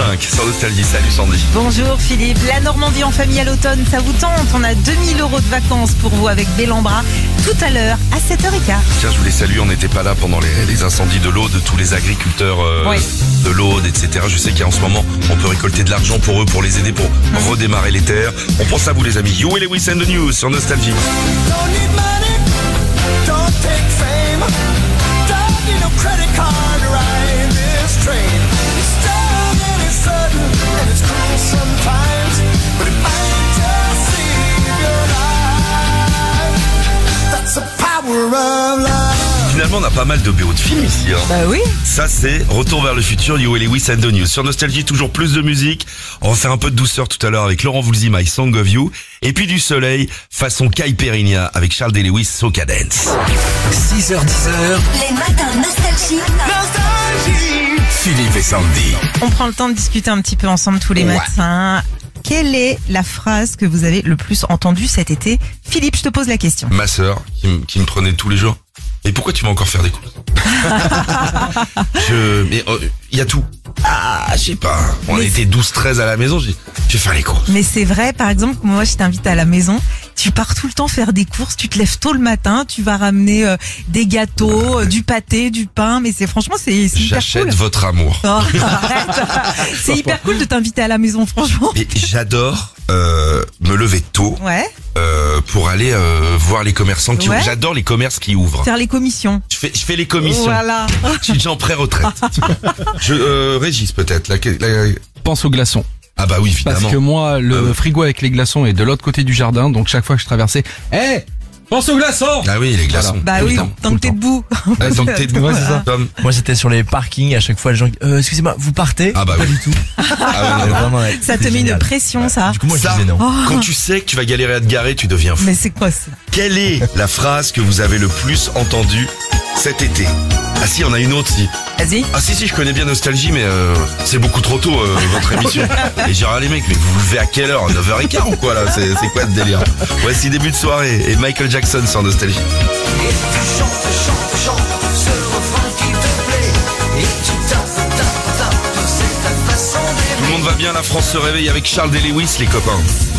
5 sur Nostalgie. Salut Sandy. Bonjour Philippe, la Normandie en famille à l'automne, ça vous tente? On a 2000 € de vacances pour vous avec Bellambra tout à l'heure à 7h15. Tiens, je voulais saluer, on n'était pas là pendant les incendies de l'Aude, tous les agriculteurs Oui. de l'Aude, etc. Je sais qu'en ce moment, on peut récolter de l'argent pour eux, pour les aider, pour redémarrer les terres. On pense à vous les amis. You et Lewis and the News sur Nostalgie. Don't need money, don't take fame, don't need no credit card to ride this train. It's strong and it's sudden and it's cruel sometimes, but it might just save your life. That's the power of love. Finalement, on a pas mal de BO de films ici. Hein. Bah oui. Ça, c'est Retour vers le futur, You et Lewis and the News. Sur Nostalgie, toujours plus de musique. On va faire un peu de douceur tout à l'heure avec Laurent Voulzy, My Song of You. Et puis du soleil, façon Caipirinha avec Charles et Lewis, Soca Dance. 6h-10h, Les matins Nostalgie. Philippe et Sandy. On prend le temps de discuter un petit peu ensemble tous les matins. Quelle est la phrase que vous avez le plus entendue cet été? Philippe, je te pose la question. Ma sœur, qui me prenait tous les jours. Et pourquoi tu vas encore faire des courses? Il y a tout. Ah, je sais pas. On était 12-13 à la maison, je vais faire les courses. Mais c'est vrai, par exemple, moi je t'invite à la maison, tu pars tout le temps faire des courses, tu te lèves tôt le matin, tu vas ramener des gâteaux, du pâté, du pain, mais franchement c'est hyper J'achète cool. votre amour. Oh, arrête. C'est hyper cool de t'inviter à la maison, franchement. Et j'adore me lever tôt Ouais, pour aller voir les commerçants qui ouvrent. J'adore les commerces qui ouvrent. faire les commissions. Je fais les commissions. Voilà. Je suis déjà en pré-retraite. Régis peut-être. Pense aux glaçons. Ah bah oui, évidemment. Parce que moi, le frigo avec les glaçons est de l'autre côté du jardin, donc chaque fois que je traversais, pense aux glaçons! Ah oui, les glaçons. Bah oui, Évidemment. tant que t'es debout. Donc t'es debout, c'est ça. Tom. Moi j'étais sur les parkings à chaque fois les gens excusez-moi vous partez? Ah bah pas oui. du tout. Ah ouais, non. Vraiment, ouais, Ça te c'était met une génial. pression, ça. Du coup moi je Ça, disais non. quand tu sais que tu vas galérer à te garer, tu deviens fou. Mais c'est quoi ça? Quelle est la phrase que vous avez le plus entendue cet été? Ah si, on a une autre si. Vas-y. Ah si, je connais bien Nostalgie, mais c'est beaucoup trop tôt votre émission. Et j'ai les mecs, mais vous vous levez à quelle heure? 9h15 ou quoi là? C'est quoi ce délire? Voici début de soirée et Michael Jackson sur Nostalgie. Et tu chantes, ce refrain qui te plaît. Et tu tapes, c'est ta façon d'aimer. Tout le monde va bien, la France se réveille avec Charles et Lewis, les copains.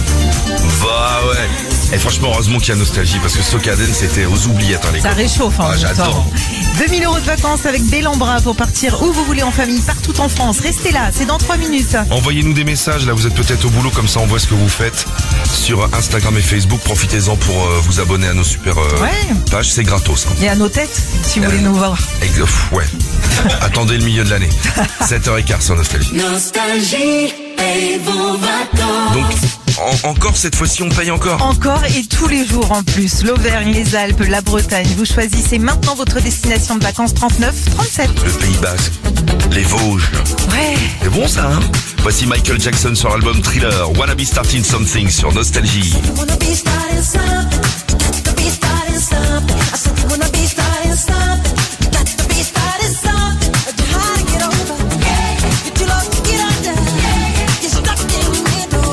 Bah ouais. Et franchement, heureusement qu'il y a Nostalgie, parce que Soca Dance c'était aux oubliettes, hein, les Ça copains. réchauffe, hein, Ah, en même j'adore. temps. 2000 € de vacances avec Bellambra pour partir où vous voulez en famille, partout en France. Restez là, c'est dans 3 minutes. Envoyez-nous des messages, là vous êtes peut-être au boulot, comme ça on voit ce que vous faites sur Instagram et Facebook. Profitez-en pour vous abonner à nos super pages, c'est gratos. Hein. Et à nos têtes, si vous voulez nous voir. Ouais. Attendez le milieu de l'année. 7h15 sur Nostalgie. Nostalgie, paye vos vacances. Donc, encore cette fois-ci, on paye encore. Encore et tous les jours en plus. L'Auvergne, les Alpes, la Bretagne. Vous choisissez maintenant votre destination de vacances 39-37. Le Pays Basque, les Vosges. Ouais. C'est bon ça, hein? Voici Michael Jackson sur l'album Thriller. Wanna Be Starting Something sur Nostalgie. Wanna be starting something, got to be starting something. I said you wanna be starting something, got to be starting something. But you hard to get over, you're too low to get under, you're stuck in the middle.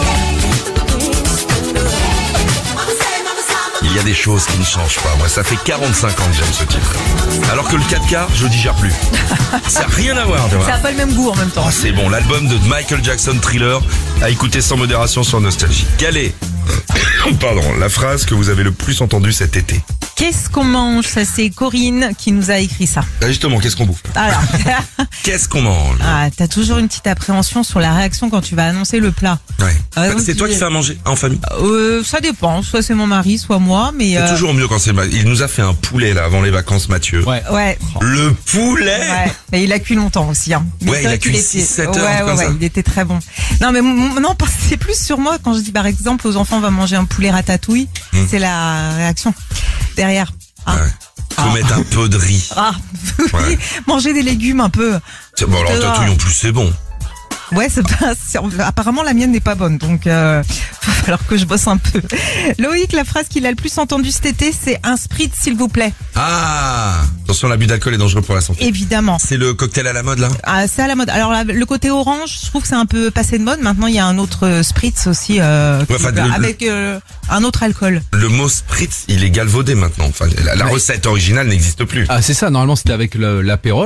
Il y a des choses qui ne changent pas. Moi, ça fait 45 ans que j'aime ce titre. Alors que le 4K, je digère plus. Ça n'a rien à voir, tu vois. Ça n'a pas le même goût en même temps. Oh, c'est bon, l'album de Michael Jackson Thriller à écouter sans modération sur Nostalgie. Quelle est, la phrase que vous avez le plus entendue cet été? Qu'est-ce qu'on mange? Ça, c'est Corinne qui nous a écrit ça. Ah, justement, qu'est-ce qu'on bouffe? Alors, Qu'est-ce qu'on mange? t'as toujours une petite appréhension sur la réaction quand tu vas annoncer le plat. Ouais. donc C'est toi qui fais à manger en famille? Ça dépend. Soit c'est mon mari, soit moi, mais C'est toujours mieux quand c'est il nous a fait un poulet là avant les vacances, Mathieu. Ouais. ouais. Le poulet. Ouais, mais il a cuit longtemps aussi. Hein. Mais Ouais, c'est il a vrai cuit qu'il 6-7 était- heures, comme ça. il était très bon. Non, mais non, c'est plus sur moi quand je dis par exemple aux enfants on va manger un poulet ratatouille, c'est la réaction derrière. Ah, Ouais. Faut mettre un peu de riz. ah. Oui, Ouais. manger des légumes un peu. Bon, alors, tatouille en plus, c'est bon. Ouais, apparemment la mienne n'est pas bonne, donc va falloir que je bosse un peu. Loïc, la phrase qu'il a le plus entendue cet été, c'est un spritz s'il vous plaît. Ah, attention, l'abus d'alcool est dangereux pour la santé. Évidemment. C'est le cocktail à la mode là? Ah, c'est à la mode. Alors le côté orange, je trouve que c'est un peu passé de mode. Maintenant, il y a un autre spritz aussi avec un autre alcool. Le mot spritz, il est galvaudé maintenant. Enfin, la recette originale n'existe plus. Ah, c'est ça, normalement c'était avec l'apérole.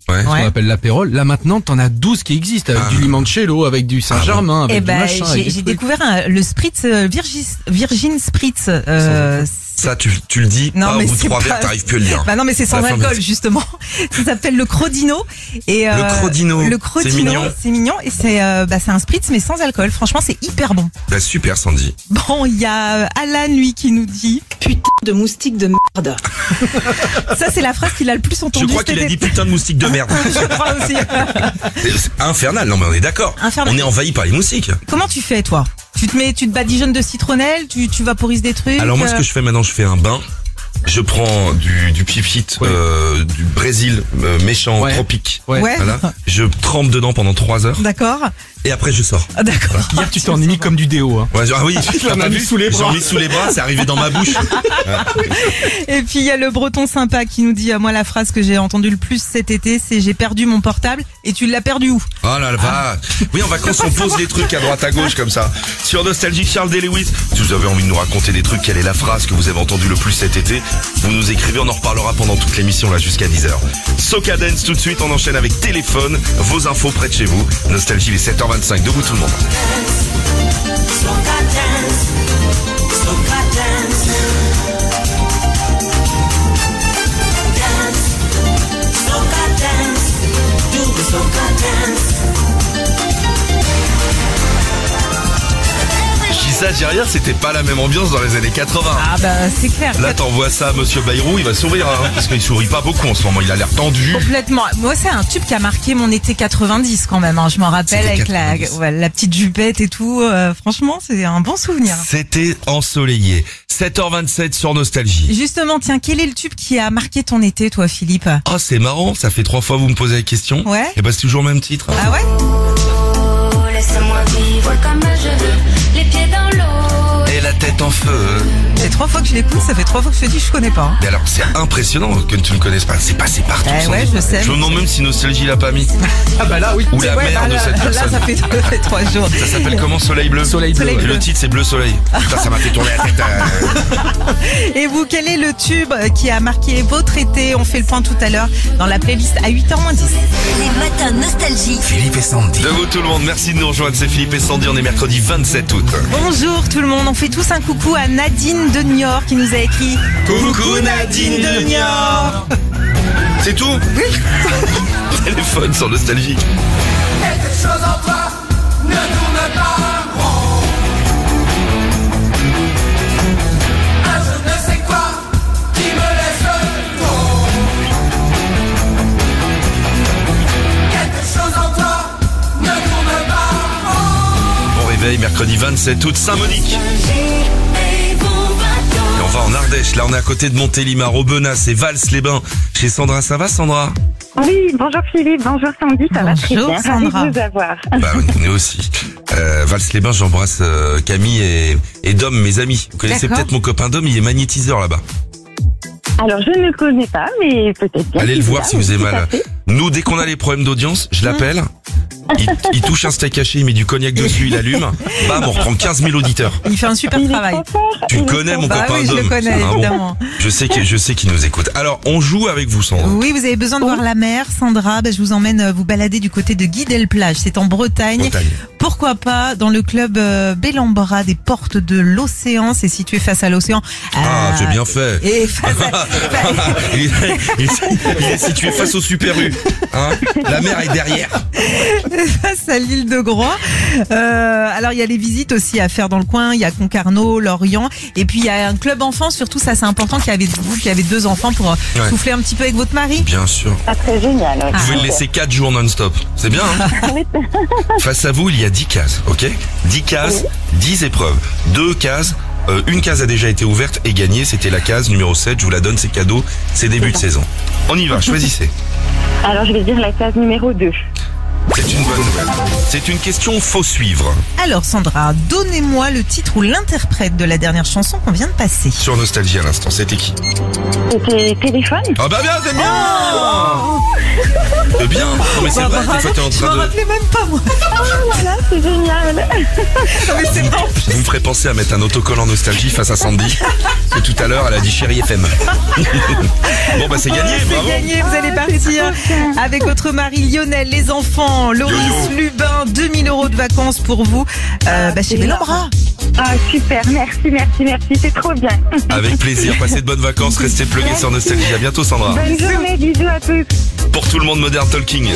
Ouais. ce qu'on Ouais. appelle l'apérole. Là maintenant, t'en as 12 qui existent, avec du limoncello, avec du Saint-Germain, avec Eh du ben, machin. avec des j'ai trucs. découvert le Spritz Virgin Spritz. Ça, tu le dis, Non, pas au mais bout de c'est 3 pas- verres, t'arrives plus à le dire. Bah non, mais c'est sans La fin, alcool merci. justement. Ça s'appelle le Crodino. Et Le Crodino, le c'est Crodino, mignon. c'est mignon et c'est un Spritz mais sans alcool. Franchement, c'est hyper bon. Bah, super, Sandy. Bon, il y a Alan lui qui nous dit Putain de moustique de merde. ça, c'est la phrase qu'il a le plus Je entendue. crois qu'il a dit putain de moustique de merde. Je crois aussi. C'est infernal, non mais on est d'accord. Infernal. On est envahi par les moustiques. Comment tu fais toi? Tu te badigeonnes de citronnelle, tu vaporises des trucs. Alors moi, ce que je fais maintenant, je fais un bain. Je prends du pipit Ouais. du Brésil méchant Ouais. tropique. Ouais. Ouais. Voilà. Je trempe dedans pendant 3 heures D'accord. et après je sors. Ah, d'accord. Hier, tu t'en es mis comme du déo. Hein. Ouais, ah oui, t'as en as pas mis vu sous les bras. J'en ai mis sous les bras, c'est arrivé dans ma bouche. Et puis il y a le breton sympa qui nous dit moi la phrase que j'ai entendue le plus cet été c'est j'ai perdu mon portable et tu l'as perdu où? Oh là là, va. Oui, en vacances, on pose des trucs à droite à gauche comme ça. Sur Nostalgie, Charles D. Lewis. Si vous avez envie de nous raconter des trucs, quelle est la phrase que vous avez entendue le plus cet été, vous nous écrivez, on en reparlera pendant toute l'émission là jusqu'à 10h. Soca Dance tout de suite, on enchaîne avec téléphone, vos infos près de chez vous. Nostalgie, les 7h25, debout tout le monde. Je dis ça, j'ai rien, c'était pas la même ambiance dans les années 80. Ah bah c'est clair. Là, t'envoies ça à Monsieur Bayrou, il va sourire, hein, parce qu'il sourit pas beaucoup en ce moment, il a l'air tendu. Complètement. Moi, c'est un tube qui a marqué mon été 90 quand même. Hein. Je m'en rappelle C'était avec 90. la petite jupette et tout. Franchement, c'est un bon souvenir. C'était ensoleillé. 7h27 sur Nostalgie. Justement, tiens, quel est le tube qui a marqué ton été, toi, Philippe? Oh, c'est marrant, ça fait 3 fois que vous me posez la question. Ouais. Et bah, c'est toujours le même titre. Ah ouais? Oh, laisse-moi vivre comme je veux, les pieds dans l'eau. Et la tête en feu. C'est 3 fois que je l'écoute, ça fait 3 fois que je te dis, je connais pas. Hein. Mais alors, c'est impressionnant que tu ne connaisses pas. C'est passé partout. Eh Sandy. ouais, je sais. Je me demande même si Nostalgie l'a pas mis. Ah bah là, oui. Ou la Ouais, mère bah, de cette là, personne. ça fait 3 jours. Ça s'appelle comment, Soleil Bleu? Soleil bleu. Soleil Et bleu. le titre, c'est Bleu Soleil. Putain, ça m'a fait tourner la tête. Et vous, quel est le tube qui a marqué votre été? On fait le point tout à l'heure dans la playlist à 8h10. Les matins nostalgie. Philippe et Sandy. Debout tout le monde, merci de nous rejoindre. C'est Philippe et Sandy, on est mercredi 27 août. Bonjour tout le monde, on fait tous un coucou à Nadine de Niort qui nous a écrit Coucou Nadine de Niort. C'est tout? Oui. Téléphone sur Nostalgie. Quelque chose en toi ne tourne pas rond. Un je ne sais quoi qui me laisse tomber. Quelque chose en toi ne tourne pas rond. Bon réveil, mercredi 27 août, Saint-Monique. Et on va en Ardèche, là on est à côté de Montélimar, Aubenas et Vals-les-Bains. Chez Sandra, ça va Sandra? Oui, bonjour Philippe, bonjour Sandy, ça va très Bonjour, bien, Sandra. ravi de vous avoir. Bah on est aussi. Vals-les-Bains, j'embrasse Camille et Dom, mes amis. Vous connaissez D'accord. peut-être mon copain Dom, il est magnétiseur là-bas. Alors je ne le connais pas, mais peut-être bien. Allez le qu'il voir est là, si vous avez tout à mal. fait. Nous, dès qu'on a les problèmes d'audience, je l'appelle. Il touche un steak haché, il met du cognac dessus, il allume. Bam, on reprend 15 000 auditeurs. il fait un super Il est travail. trop fort. Tu il est connais trop mon fort. Bah copain oui, je Dom. le connais, Ah bon. évidemment. Je sais qu'il nous écoute. Alors, on joue avec vous, Sandra. Oui, vous avez besoin de voir la mer, Sandra. Bah, je vous emmène vous balader du côté de Guy-Delplage. C'est en Bretagne. Bretagne. Pourquoi pas dans le club Bellambra des portes de l'océan. C'est situé face à l'océan. Ah, j'ai bien fait. Et face à... Il est situé face au Super U. Hein, la mer est derrière. face à l'île de Groix. Alors il y a les visites aussi à faire dans le coin. Il y a Concarneau, Lorient, et puis il y a un club enfant. Surtout ça, c'est important qu'il y avait vous qui avez 2 enfants pour Ouais. souffler un petit peu avec votre mari. Bien sûr. Ah, très génial. ouais. Vous pouvez le laisser 4 jours non-stop. C'est bien, hein. Face à vous, il y a 10 cases, ok? 10 cases, 10 épreuves. 2 cases. Une case a déjà été ouverte et gagnée. C'était la case numéro 7. Je vous la donne, c'est cadeau. C'est début de saison. On y va, choisissez. Alors je vais dire la case numéro 2. C'est une bonne nouvelle. C'est une question faut suivre. Alors Sandra, donnez-moi le titre ou l'interprète de la dernière chanson qu'on vient de passer. Sur Nostalgie à l'instant, c'était qui? C'était téléphone. Ah bah bien, c'est bien. C'est bien. Non mais c'est vrai, des fois t'es en Je train m'en de... rappelais même pas moi. Voilà, c'est génial. Non, mais c'est bon. Vous me ferez penser à mettre un autocollant Nostalgie face à Sandy. Parce que tout à l'heure, elle a dit Chérie FM. Bon bah c'est gagné, C'est bravo. gagné, vous allez partir avec votre mari Lionel, les enfants, Loris, Yo-yo. Lubin, 2000 € de vacances pour vous chez Bellambra. Ah, super, merci, c'est trop bien. Avec plaisir, passez de bonnes vacances, restez plugués sur Nostalgie. À bientôt Sandra. Bonne journée, bisous à tous. Pour tout le monde, Modern Talking.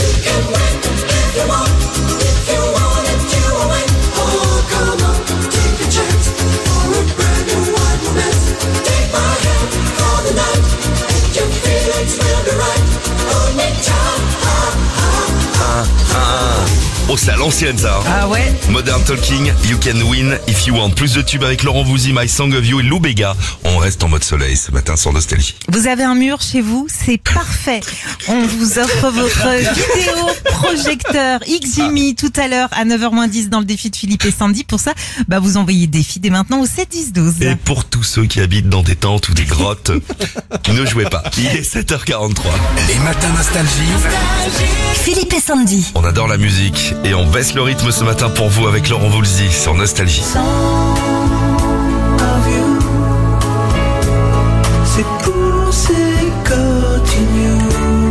Oh, c'est à l'ancienne ça. Hein. Ah ouais. Modern Talking, You Can Win If You Want. Plus de tubes avec Laurent Voulzy, My Song of You et Lou Béga. On reste en mode soleil ce matin sur Nostalgie. Vous avez un mur chez vous, c'est parfait. On vous offre votre vidéo projecteur Ximi tout à l'heure à 9h-10 dans le défi de Philippe et Sandy. Pour ça, vous envoyez défi dès maintenant au 7-10-12. Et pour tous ceux qui habitent dans des tentes ou des grottes, ne jouez pas. Il est 7h43. Les matins Nostalgie. Philippe et Sandy. On adore la musique et on baisse le rythme ce matin pour vous avec Laurent Voulzy sur Nostalgie. C'est pour ces continue.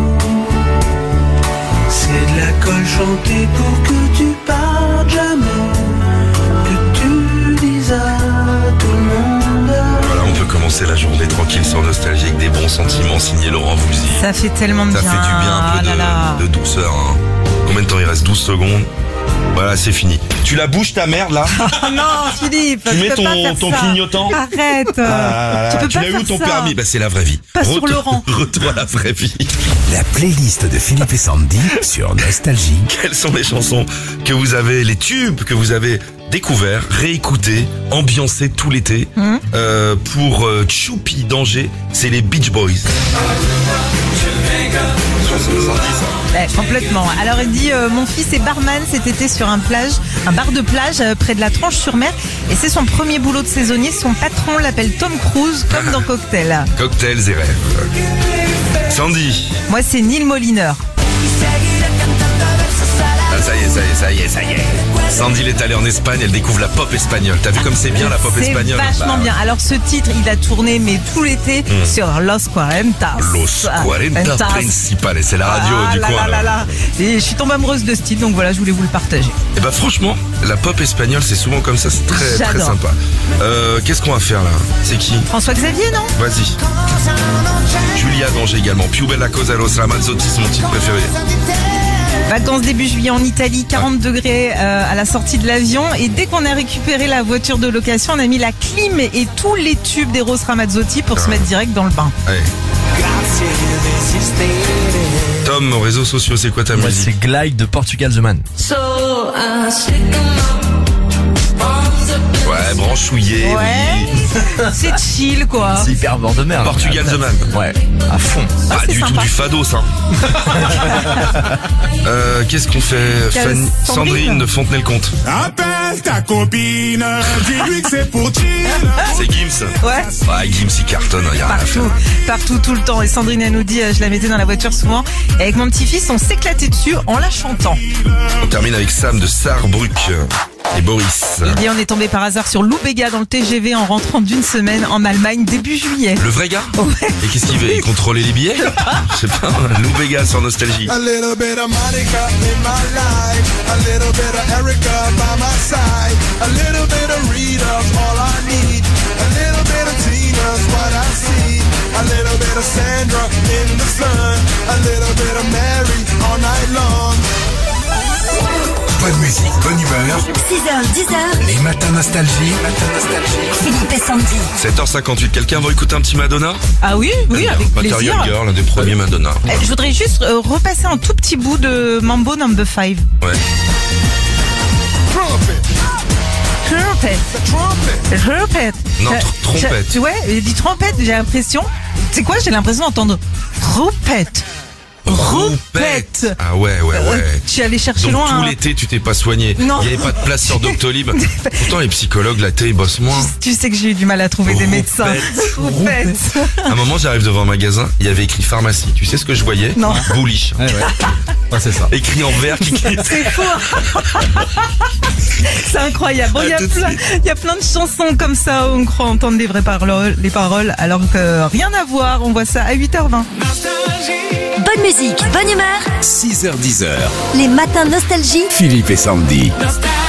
C'est de la colle chantée pour que tu partes jamais. Que tu dises à tout le monde. Voilà, on peut commencer la journée tranquille sur Nostalgie avec des bons sentiments signés Laurent Voulzy. Ça fait tellement de Ça bien. fait du bien, un peu Ah là là. de douceur. Hein. Combien de temps il reste? 12 secondes. Voilà, c'est fini. Tu la bouges ta merde là? Oh non, Philippe, Tu tu mets peux pas faire ton ça. clignotant? Arrête. Ah, tu peux tu pas l'as eu faire où ton ça. permis? Bah c'est la vraie vie. Pas sur Laurent. Retour à la vraie vie. La playlist de Philippe et Sandy sur Nostalgie. Quelles sont les chansons que vous avez, les tubes que vous avez découverts, réécoutés, ambiancés tout l'été pour Choupi Danger, c'est les Beach Boys. Chanson de Sandy, ça. Ouais, complètement. Alors il dit mon fils est barman cet été sur un bar de plage près de la Tranche-sur-Mer et c'est son premier boulot de saisonnier. Son patron l'appelle Tom Cruise comme dans Cocktail. Cocktails et rêves. Sandy. Moi c'est Neil Moliner. Ah, ça y est. Sandy est allée en Espagne, elle découvre la pop espagnole. T'as vu comme c'est bien la pop C'est espagnole? vachement Bah, bien. Alors ce titre il a tourné mais tout l'été sur Los Cuarentas. Los 40 Principales, c'est la radio Ah du là coin. là là. Et je suis tombée amoureuse de ce titre donc voilà je voulais vous le partager. Et bah franchement, la pop espagnole c'est souvent comme ça, c'est très J'adore. sympa. Qu'est-ce qu'on va faire là? C'est qui? François Xavier non? Vas-y. Julia Danger également. Più bella cosa los Ramazzotti, c'est mon titre préféré. Vacances début juillet en Italie, 40 degrés à la sortie de l'avion. Et dès qu'on a récupéré la voiture de location, on a mis la clim et tous les tubes d'Eros Ramazzotti pour se mettre direct dans le bain. Allez. Tom, aux réseaux sociaux, c'est quoi ta Moi, musique? c'est Glide de Portugal The Man. Ouais, branchouillé, Ouais, c'est chill quoi. C'est hyper bord de mer. Portugal The Man. Ouais, à fond. Pas c'est du tout sympa. du fado ça. Qu'est-ce qu'on fait? Sandrine de Fontenay-le-Comte. Appelle ta copine, dis-lui que c'est pour chill. C'est Gims. Ouais. Ouais, Gims il cartonne, il y a rien à faire. Partout, tout le temps. Et Sandrine, elle nous dit, je la mettais dans la voiture souvent. Et avec mon petit-fils, on s'éclatait dessus en la chantant. On termine avec Sam de Saarbrück et Boris. Il dit, on est tombé par hasard sur Lou Béga dans le TGV en rentrant d'une semaine en Allemagne début juillet. Le vrai gars? Ouais. Et qu'est-ce qu'il veut? Il contrôlait les billets? Je sais pas, Lou Béga sur Nostalgie. A little bit of Monica in my life, a little bit of Erica by my side, a little bit of Rita's all I need, a little bit of Tina's what I see, a little bit of Sandra in the sun, a little bit of Mary all night long. Bonne musique, bonne humeur. 6h, 10h, Les matins Nostalgie. Philippe et Sandy. 7h58, quelqu'un va écouter un petit Madonna? Ah oui, oui, Bien. avec Material plaisir. Girl, l'un des premiers Madonna. Je voudrais juste repasser un tout petit bout de Mambo No. 5. Ouais. Trumpet, Trumpet. trumpet. Trompette. Non, trompette. Ouais, il dit trompette, j'ai l'impression. C'est quoi? J'ai l'impression d'entendre trompette. Roupette. Ah ouais. Tu es allé chercher Donc loin. tout hein. l'été, tu t'es pas soigné. Non. Il n'y avait pas de place sur Doctolib. Pourtant, les psychologues, l'été, ils bossent moins. Tu sais que j'ai eu du mal à trouver des médecins. Roupette. À un moment, j'arrive devant un magasin, il y avait écrit pharmacie. Tu sais ce que je voyais? Non. Bullish. Ouais. Ouais, c'est ça. Écrit en vert qui C'est fou. C'est incroyable. Bon, À il y a tout de il y a plein de chansons comme ça où on croit entendre les vraies paroles, alors que rien à voir. On voit ça à 8h20. Bonne musique, bonne humeur. 6h-10h, Les matins nostalgie. Philippe et Sandy. Nostalgie.